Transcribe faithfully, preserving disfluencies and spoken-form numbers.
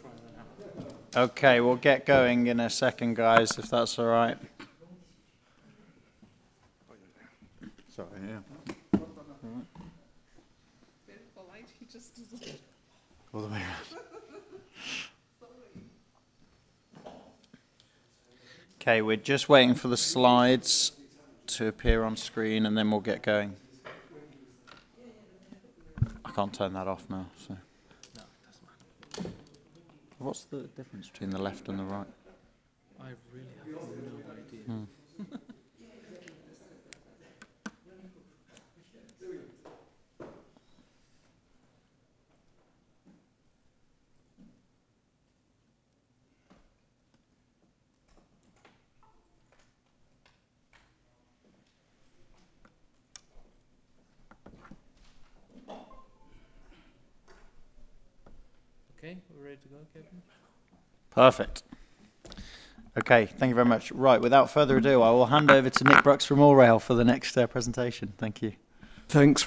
Okay, we'll get going in a second, guys, if that's all right. Sorry, yeah. Very polite, he just doesn't. All the way around. Okay, we're just waiting for the slides to appear on screen, and then we'll get going. I can't turn that off now. So. No, it doesn't matter. What's the difference between the left and the right? I really have no idea. Hmm. Okay, we're ready to go, Kevin? Perfect. Okay, thank you very much. Right, without further ado, I will hand over to Nick Brooks from AllRail for the next uh, presentation. Thank you. Thanks.